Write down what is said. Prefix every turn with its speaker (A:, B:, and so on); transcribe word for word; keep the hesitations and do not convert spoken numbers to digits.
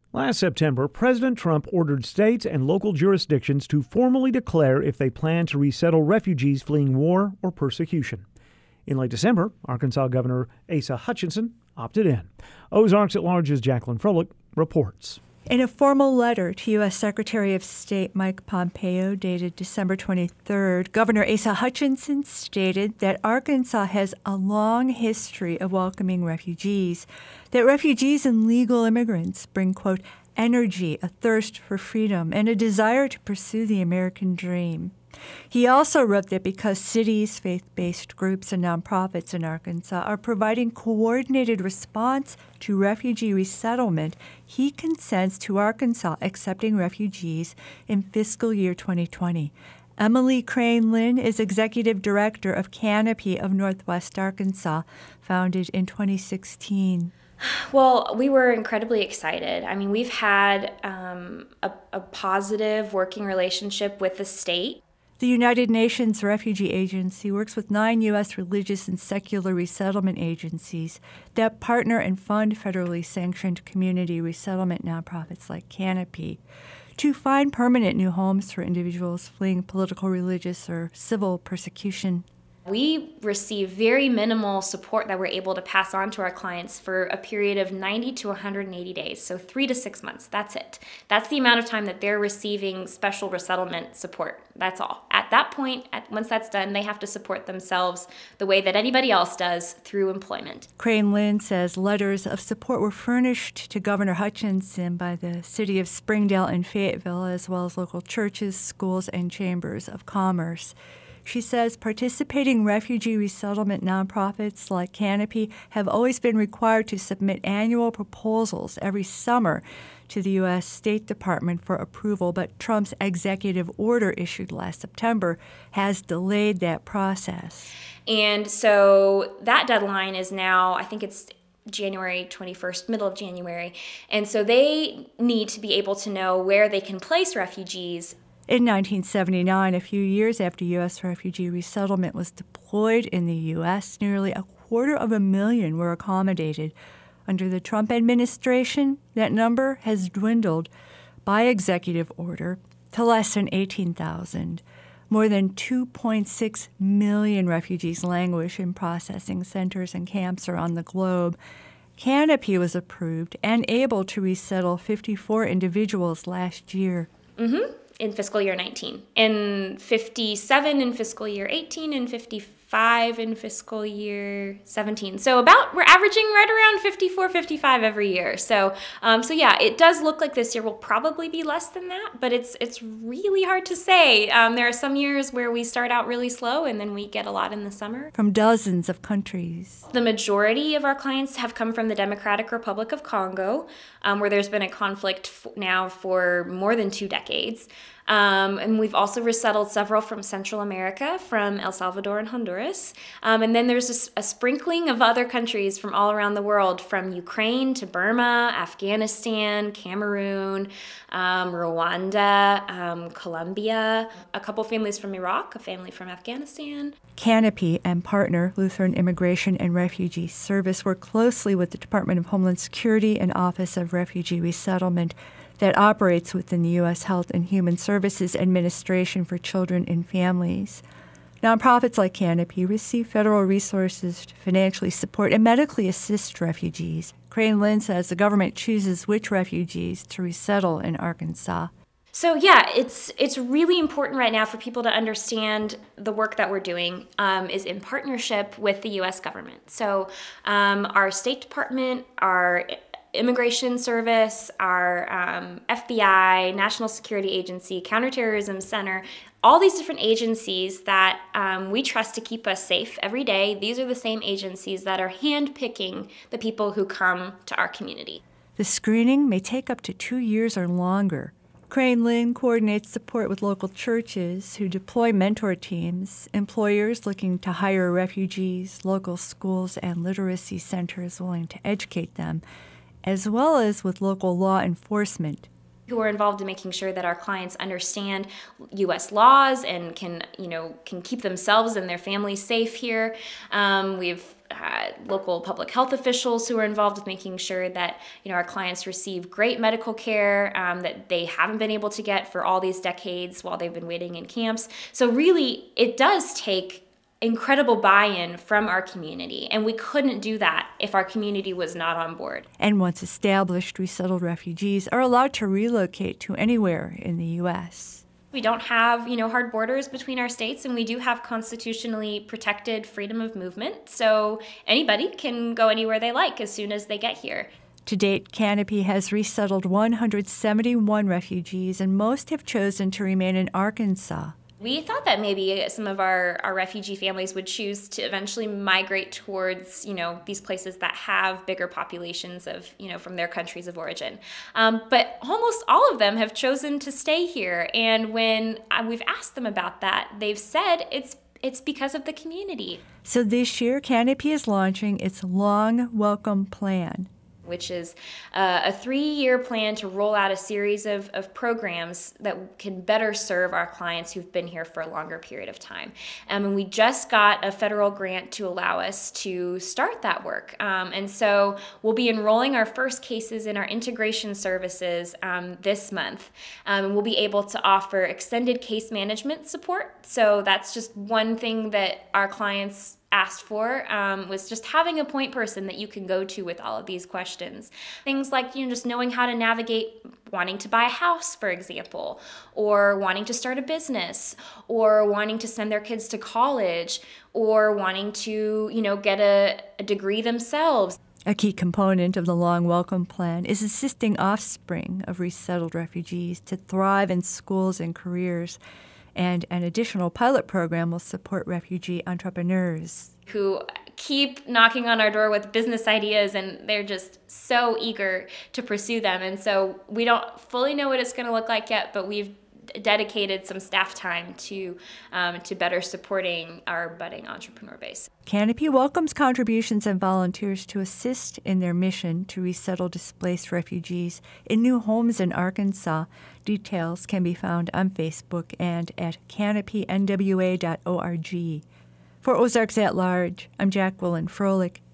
A: Last September, President Trump ordered states and local jurisdictions to formally declare if they plan to resettle refugees fleeing war or persecution. In late December, Arkansas Governor Asa Hutchinson opted in. Ozarks at Large's Jacqueline Froelich reports.
B: In a formal letter to U S. Secretary of State Mike Pompeo dated December twenty-third, Governor Asa Hutchinson stated that Arkansas has a long history of welcoming refugees, that refugees and legal immigrants bring, quote, energy, a thirst for freedom, and a desire to pursue the American dream. He also wrote that because cities, faith-based groups, and nonprofits in Arkansas are providing coordinated response to refugee resettlement, he consents to Arkansas accepting refugees in fiscal year twenty twenty. Emily Crane Lynn is executive director of Canopy of Northwest Arkansas, founded in twenty sixteen.
C: Well, we were incredibly excited. I mean, we've had um, a, a positive working relationship with the state.
B: The United Nations Refugee Agency works with nine U S religious and secular resettlement agencies that partner and fund federally sanctioned community resettlement nonprofits like Canopy to find permanent new homes for individuals fleeing political, religious, or civil persecution.
C: We receive very minimal support that we're able to pass on to our clients for a period of ninety to one hundred eighty days, so three to six months. That's it. That's the amount of time that they're receiving special resettlement support. That's all. At that point, at, once that's done, they have to support themselves the way that anybody else does through employment.
B: Crane Lynn says letters of support were furnished to Governor Hutchinson by the city of Springdale and Fayetteville, as well as local churches, schools, and chambers of commerce. She says participating refugee resettlement nonprofits like Canopy have always been required to submit annual proposals every summer to the U S. State Department for approval, but Trump's executive order issued last September has delayed that process.
C: And so that deadline is now, I think it's January twenty-first, middle of January. And so they need to be able to know where they can place refugees.
B: In nineteen seventy-nine, a few years after U S refugee resettlement was deployed in the U S, nearly a quarter of a million were accommodated. Under the Trump administration, that number has dwindled by executive order to less than eighteen thousand. More than two point six million refugees languish in processing centers and camps around the globe. Canopy was approved and able to resettle fifty-four individuals last year.
C: Mm-hmm. In fiscal year nineteen, and fifty-seven in fiscal year eighteen, and fifty-five in fiscal year seventeen. So about, we're averaging right around fifty-four, fifty-five every year. So, um, so yeah, it does look like this year will probably be less than that, but it's it's really hard to say. Um, there are some years where we start out really slow, and then we get a lot in the summer.
B: From dozens of countries.
C: The majority of our clients have come from the Democratic Republic of Congo, um, where there's been a conflict f- now for more than two decades. Um, and we've also resettled several from Central America, from El Salvador and Honduras. Um, and then there's a, a sprinkling of other countries from all around the world, from Ukraine to Burma, Afghanistan, Cameroon, um, Rwanda, um, Colombia, a couple families from Iraq, a family from Afghanistan.
B: Canopy and partner Lutheran Immigration and Refugee Service work closely with the Department of Homeland Security and Office of Refugee Resettlement that operates within the U S. Health and Human Services Administration for Children and Families. Nonprofits like Canopy receive federal resources to financially support and medically assist refugees. Crane Lynn says the government chooses which refugees to resettle in Arkansas.
C: So yeah, it's it's really important right now for people to understand the work that we're doing um, is in partnership with the U S government. So um, our State Department, our Immigration Service, our um, F B I, National Security Agency, Counterterrorism Center, all these different agencies that um, we trust to keep us safe every day. These are the same agencies that are handpicking the people who come to our community.
B: The screening may take up to two years or longer. Crane Lynn coordinates support with local churches who deploy mentor teams, employers looking to hire refugees, local schools, and literacy centers willing to educate them, as well as with local law enforcement.
C: Who are involved in making sure that our clients understand U S laws and can, you know, can keep themselves and their families safe here. Um, we've uh, local public health officials who are involved with making sure that, you know, our clients receive great medical care um, that they haven't been able to get for all these decades while they've been waiting in camps. So really, it does take incredible buy-in from our community, and we couldn't do that if our community was not on board.
B: And once established, resettled refugees are allowed to relocate to anywhere in the U S
C: We don't have, you know, hard borders between our states, and we do have constitutionally protected freedom of movement. So anybody can go anywhere they like as soon as they get here.
B: To date, Canopy has resettled one hundred seventy-one refugees, and most have chosen to remain in Arkansas.
C: We thought that maybe some of our, our refugee families would choose to eventually migrate towards, you know, these places that have bigger populations of, you know, from their countries of origin. Um, but almost all of them have chosen to stay here. And when we've asked them about that, they've said it's it's because of the community.
B: So this year, Canopy is launching its Long Welcome Plan,
C: which is uh, a three-year plan to roll out a series of, of programs that can better serve our clients who've been here for a longer period of time. Um, and we just got a federal grant to allow us to start that work. Um, and so we'll be enrolling our first cases in our integration services um, this month. Um, and we'll be able to offer extended case management support. So that's just one thing that our clients asked for, um, was just having a point person that you can go to with all of these questions. Things like, you know, just knowing how to navigate wanting to buy a house, for example, or wanting to start a business, or wanting to send their kids to college, or wanting to, you know, get a, a degree themselves.
B: A key component of the Long Welcome Plan is assisting offspring of resettled refugees to thrive in schools and careers. And an additional pilot program will support refugee entrepreneurs
C: who keep knocking on our door with business ideas, and they're just so eager to pursue them. And so we don't fully know what it's going to look like yet, but we've dedicated some staff time to um, to better supporting our budding entrepreneur base.
B: Canopy welcomes contributions and volunteers to assist in their mission to resettle displaced refugees in new homes in Arkansas. Details can be found on Facebook and at canopy n w a dot org. For Ozarks at Large, I'm Jacqueline Froelich.